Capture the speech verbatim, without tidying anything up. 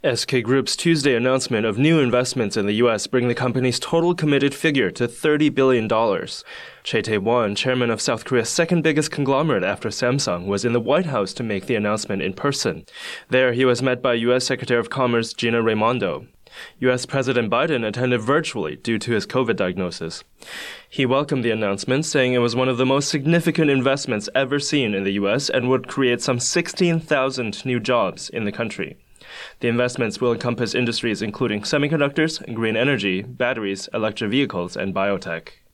S K Group's Tuesday announcement of new investments in the U S bring the company's total committed figure to thirty billion dollars. Chae Tae-won, chairman of South Korea's second biggest conglomerate after Samsung, was in the White House to make the announcement in person. There, he was met by U S Secretary of Commerce Gina Raimondo. U S President Biden attended virtually due to his COVID diagnosis. He welcomed the announcement, saying it was one of the most significant investments ever seen in the U S and would create some sixteen thousand new jobs in the country. The investments will encompass industries including semiconductors, green energy, batteries, electric vehicles, and biotech.